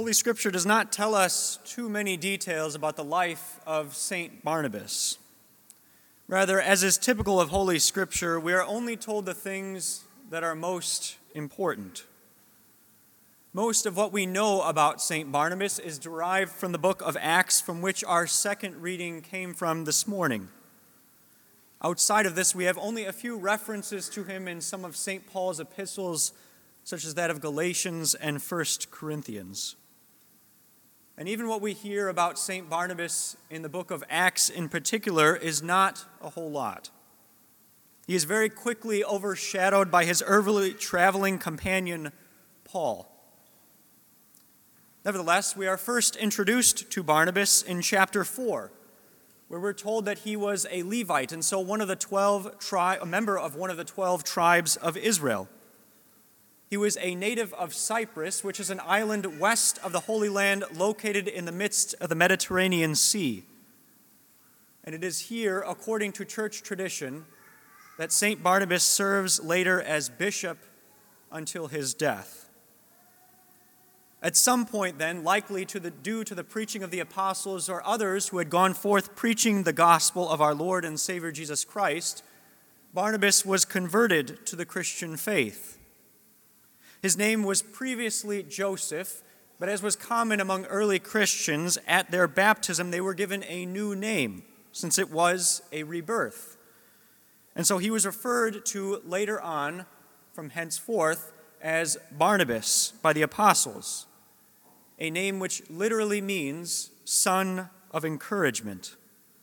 Holy Scripture does not tell us too many details about the life of Saint Barnabas. Rather, as is typical of Holy Scripture, we are only told the things that are most important. Most of what we know about Saint Barnabas is derived from the book of Acts, from which our second reading came from this morning. Outside of this, we have only a few references to him in some of St. Paul's epistles, such as that of Galatians and 1 Corinthians. And even what we hear about St. Barnabas in the book of Acts in particular is not a whole lot. He is very quickly overshadowed by his early traveling companion, Paul. Nevertheless, we are first introduced to Barnabas in chapter 4, where we're told that he was a Levite, and so a member of one of the 12 tribes of Israel. He was a native of Cyprus, which is an island west of the Holy Land located in the midst of the Mediterranean Sea. And it is here, according to church tradition, that St. Barnabas serves later as bishop until his death. At some point then, likely due to the preaching of the apostles or others who had gone forth preaching the gospel of our Lord and Savior Jesus Christ, Barnabas was converted to the Christian faith. His name was previously Joseph, but as was common among early Christians, at their baptism they were given a new name, since it was a rebirth. And so he was referred to later on, from henceforth, as Barnabas by the apostles, a name which literally means son of encouragement.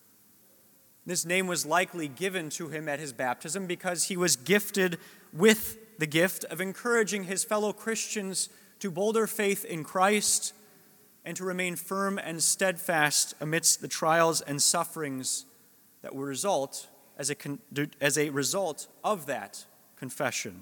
This name was likely given to him at his baptism because he was gifted with the gift of encouraging his fellow Christians to bolder faith in Christ and to remain firm and steadfast amidst the trials and sufferings that will result as a result of that confession.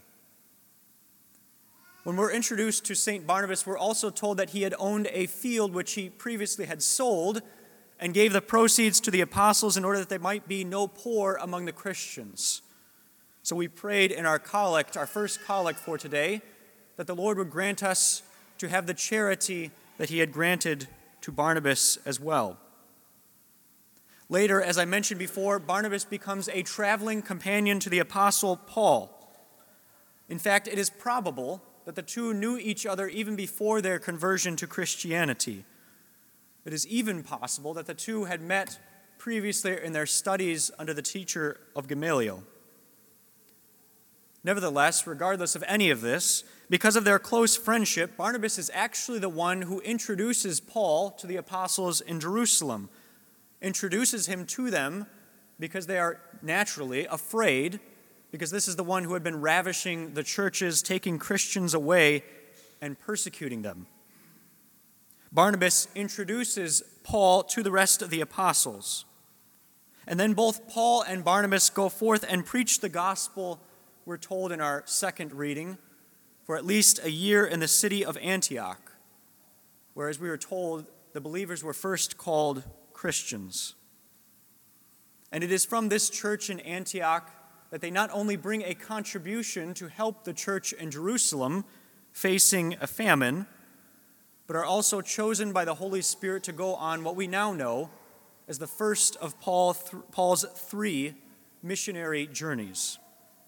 When we're introduced to St. Barnabas, we're also told that he had owned a field which he previously had sold and gave the proceeds to the apostles in order that there might be no poor among the Christians. So we prayed in our collect, our first collect for today, that the Lord would grant us to have the charity that he had granted to Barnabas as well. Later, as I mentioned before, Barnabas becomes a traveling companion to the apostle Paul. In fact, it is probable that the two knew each other even before their conversion to Christianity. It is even possible that the two had met previously in their studies under the teacher of Gamaliel. Nevertheless, regardless of any of this, because of their close friendship, Barnabas is actually the one who introduces Paul to the apostles in Jerusalem, introduces him to them because they are naturally afraid, because this is the one who had been ravishing the churches, taking Christians away and persecuting them. Barnabas introduces Paul to the rest of the apostles. And then both Paul and Barnabas go forth and preach the gospel, we're told in our second reading, for at least a year in the city of Antioch, whereas we were told the believers were first called Christians. And it is from this church in Antioch that they not only bring a contribution to help the church in Jerusalem facing a famine, but are also chosen by the Holy Spirit to go on what we now know as the first of Paul's 3 missionary journeys.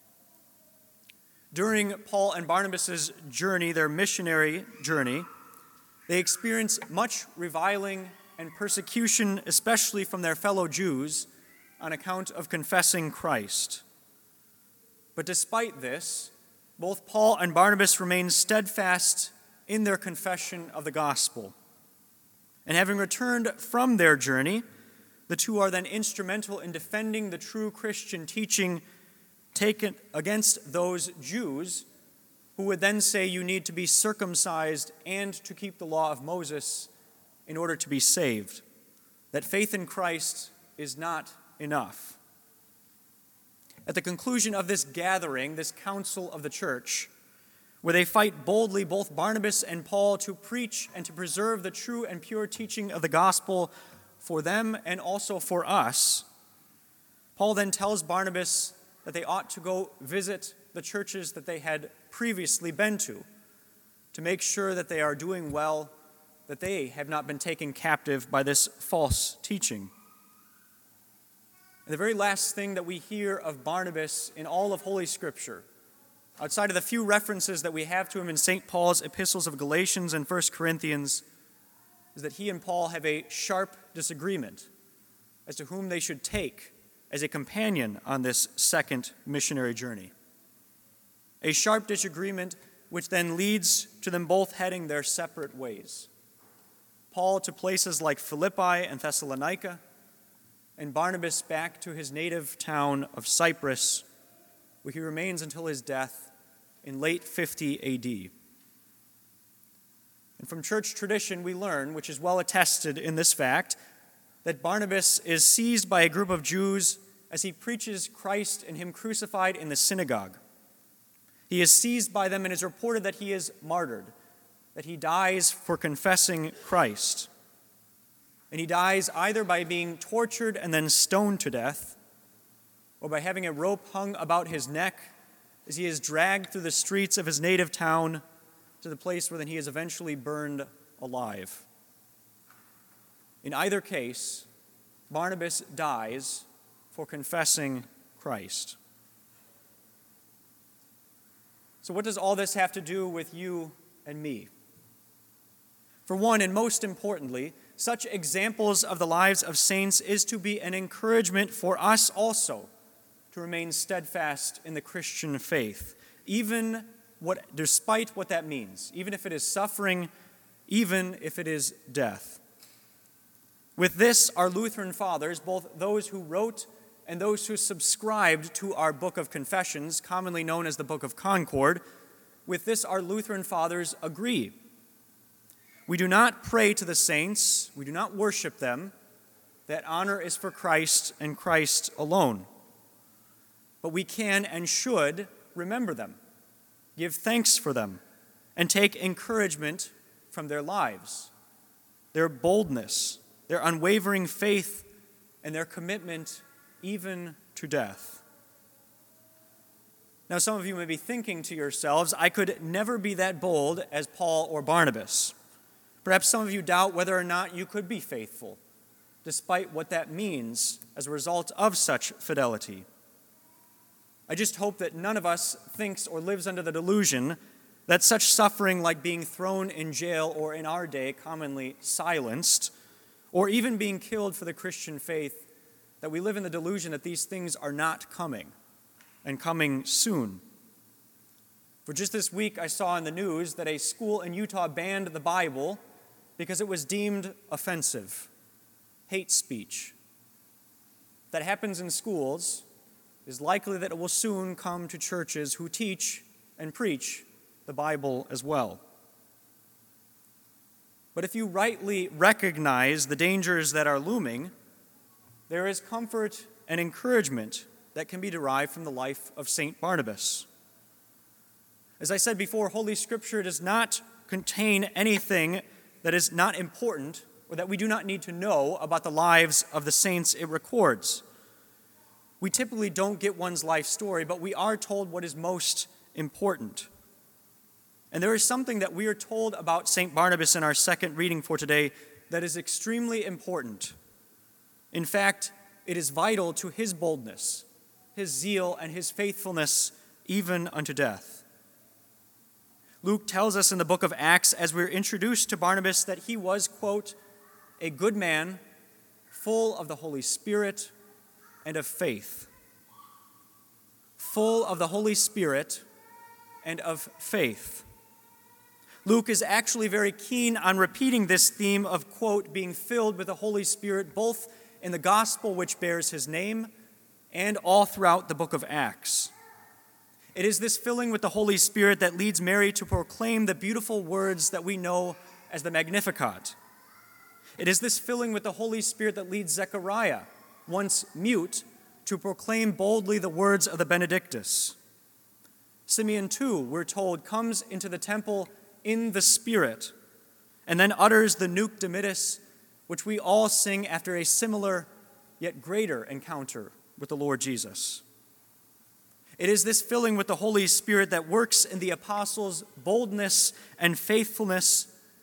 During Paul and Barnabas' journey, their missionary journey, they experience much reviling and persecution, especially from their fellow Jews, on account of confessing Christ. But despite this, both Paul and Barnabas remain steadfast in their confession of the gospel. And having returned from their journey, the two are then instrumental in defending the true Christian teaching taken against those Jews who would then say you need to be circumcised and to keep the law of Moses in order to be saved, that faith in Christ is not enough. At the conclusion of this gathering, this council of the church, where they fight boldly, both Barnabas and Paul, to preach and to preserve the true and pure teaching of the gospel for them and also for us, Paul then tells Barnabas that they ought to go visit the churches that they had previously been to make sure that they are doing well that they have not been taken captive by this false teaching. And the very last thing that we hear of Barnabas in all of Holy Scripture, outside of the few references that we have to him in St. Paul's epistles of Galatians and 1 Corinthians, is that he and Paul have a sharp disagreement as to whom they should take as a companion on this second missionary journey. A sharp disagreement which then leads to them both heading their separate ways. Paul to places like Philippi and Thessalonica, and Barnabas back to his native town of Cyprus, where he remains until his death in late 50 AD. And from church tradition we learn, which is well attested in this fact, that Barnabas is seized by a group of Jews as he preaches Christ and him crucified in the synagogue. He is seized by them and it is reported that he is martyred, that he dies for confessing Christ. And he dies either by being tortured and then stoned to death, or by having a rope hung about his neck as he is dragged through the streets of his native town to the place where then he is eventually burned alive. In either case, Barnabas dies for confessing Christ. So what does all this have to do with you and me? For one, and most importantly, such examples of the lives of saints is to be an encouragement for us also to remain steadfast in the Christian faith, despite what that means, even if it is suffering, even if it is death. With this, our Lutheran fathers, both those who wrote and those who subscribed to our Book of Confessions, commonly known as the Book of Concord, with this our Lutheran fathers agree. We do not pray to the saints, we do not worship them. That honor is for Christ and Christ alone. But we can and should remember them, give thanks for them, and take encouragement from their lives, their boldness, their unwavering faith, and their commitment even to death. Now, some of you may be thinking to yourselves, I could never be that bold as Paul or Barnabas. Perhaps some of you doubt whether or not you could be faithful, despite what that means as a result of such fidelity. I just hope that none of us thinks or lives under the delusion that such suffering like being thrown in jail or in our day commonly silenced, or even being killed for the Christian faith, that we live in the delusion that these things are not coming and coming soon. For just this week I saw in the news that a school in Utah banned the Bible because it was deemed offensive, hate speech. If that happens in schools, it is likely that it will soon come to churches who teach and preach the Bible as well. But if you rightly recognize the dangers that are looming, there is comfort and encouragement that can be derived from the life of St. Barnabas. As I said before, Holy Scripture does not contain anything that is not important or that we do not need to know about the lives of the saints it records. We typically don't get one's life story, but we are told what is most important. And there is something that we are told about St. Barnabas in our second reading for today that is extremely important. In fact, it is vital to his boldness, his zeal, and his faithfulness even unto death. Luke tells us in the book of Acts, as we're introduced to Barnabas, that he was, quote, a good man, full of the Holy Spirit and of faith. Full of the Holy Spirit and of faith. Luke is actually very keen on repeating this theme of, quote, being filled with the Holy Spirit, both in the gospel which bears his name and all throughout the book of Acts. It is this filling with the Holy Spirit that leads Mary to proclaim the beautiful words that we know as the Magnificat. It is this filling with the Holy Spirit that leads Zechariah, once mute, to proclaim boldly the words of the Benedictus. Simeon, too, we're told, comes into the temple in the Spirit, and then utters the Nunc Dimittis, which we all sing after a similar yet greater encounter with the Lord Jesus. It is this filling with the Holy Spirit that works in the apostles' boldness and faithfulness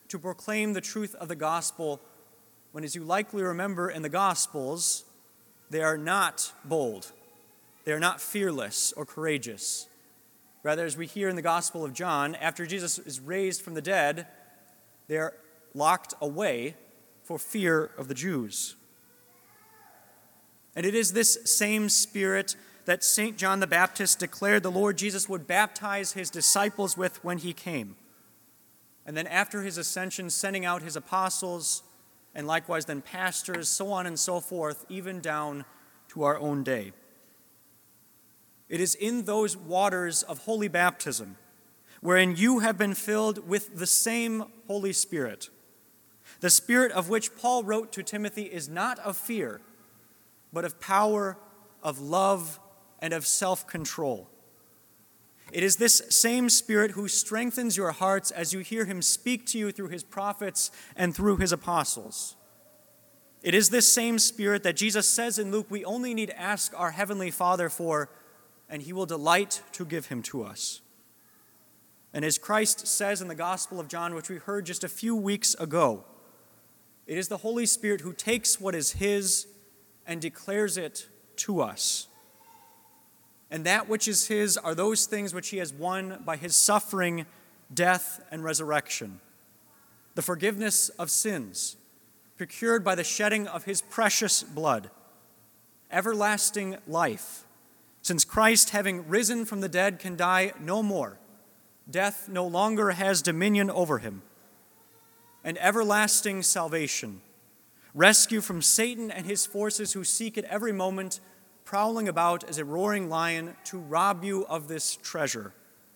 to proclaim the truth of the gospel when, as you likely remember in the Gospels, they are not bold, they are not fearless or courageous. Rather, as we hear in the Gospel of John, after Jesus is raised from the dead, they are locked away for fear of the Jews. And it is this same Spirit that St. John the Baptist declared the Lord Jesus would baptize his disciples with when he came. And then after his ascension, sending out his apostles, and likewise then pastors, so on and so forth, even down to our own day. It is in those waters of holy baptism, wherein you have been filled with the same Holy Spirit, the Spirit of which Paul wrote to Timothy is not of fear, but of power, of love, and of self-control. It is this same Spirit who strengthens your hearts as you hear him speak to you through his prophets and through his apostles. It is this same Spirit that Jesus says in Luke we only need ask our Heavenly Father for, and he will delight to give him to us. And as Christ says in the Gospel of John, which we heard just a few weeks ago, it is the Holy Spirit who takes what is his and declares it to us. And that which is his are those things which he has won by his suffering, death, and resurrection. The forgiveness of sins, procured by the shedding of his precious blood. Everlasting life, since Christ, having risen from the dead, can die no more. Death no longer has dominion over him. And everlasting salvation, rescue from Satan and his forces who seek at every moment, prowling about as a roaring lion to rob you of this treasure.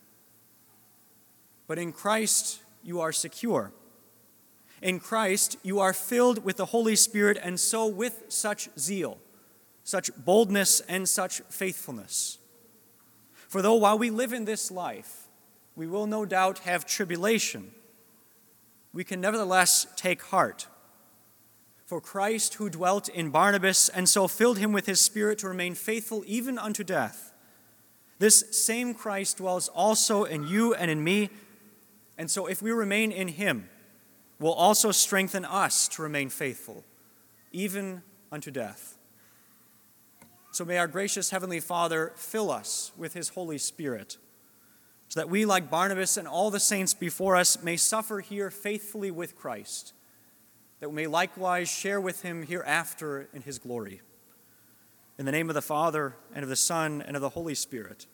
But in Christ you are secure. In Christ you are filled with the Holy Spirit, and so with such zeal, such boldness, and such faithfulness. For though while we live in this life, we will no doubt have tribulation, we can nevertheless take heart. For Christ, who dwelt in Barnabas and so filled him with his Spirit to remain faithful even unto death, this same Christ dwells also in you and in me, and so if we remain in him, will also strengthen us to remain faithful, even unto death. So may our gracious Heavenly Father fill us with his Holy Spirit, so that we, like Barnabas and all the saints before us, may suffer here faithfully with Christ, that we may likewise share with him hereafter in his glory. In the name of the Father, and of the Son, and of the Holy Spirit.